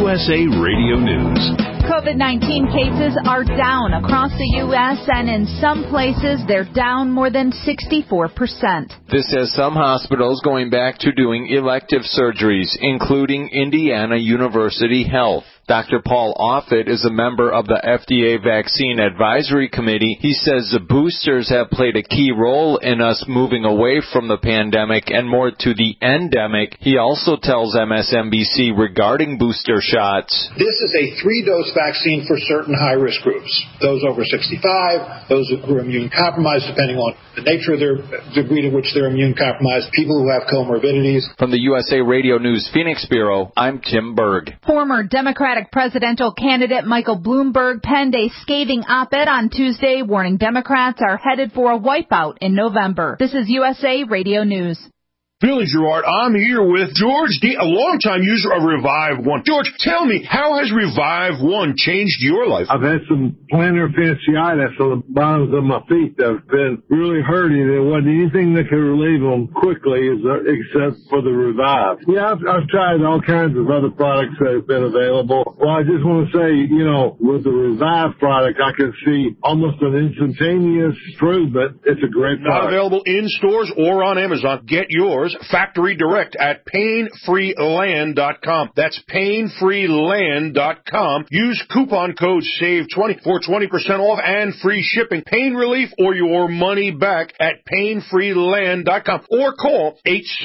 USA Radio News. COVID-19 cases are down across the U.S., and in some places they're down more than 64%. This has some hospitals going back to doing elective surgeries, including Indiana University Health. Dr. Paul Offit is a member of the FDA Vaccine Advisory Committee. He says the boosters have played a key role in us moving away from the pandemic and more to the endemic. He also tells MSNBC regarding booster shots. This is a 3-dose vaccine for certain high-risk groups. Those over 65, those who are immune compromised, depending on the nature of their degree to which they're immune compromised, people who have comorbidities. From the USA Radio News Phoenix Bureau, I'm Tim Berg. Former Democratic presidential candidate Michael Bloomberg penned a scathing op-ed on Tuesday warning Democrats are headed for a wipeout in November. This is USA Radio News. Billy Gerard, I'm here with George D., a longtime user of Revive One. George, tell me, how has Revive One changed your life? I've had some plantar fasciitis on the bottoms of my feet that have been really hurting. There wasn't anything that could relieve them quickly except for the Revive. Yeah, I've tried all kinds of other products that have been available. Well, I just want to say, with the Revive product, I can see almost an instantaneous improvement. It's a great product. Not available in stores or on Amazon. Get yours factory direct at painfreeland.com. That's painfreeland.com. Use coupon code SAVE20 for 20% off and free shipping. Pain relief or your money back at painfreeland.com or call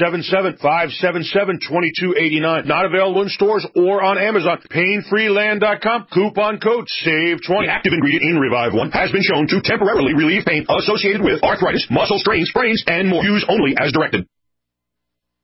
877-577-2289. Not available in stores or on Amazon. Painfreeland.com. Coupon code SAVE20. The active ingredient in Revive One has been shown to temporarily relieve pain associated with arthritis, muscle strains, sprains, and more. Use only as directed.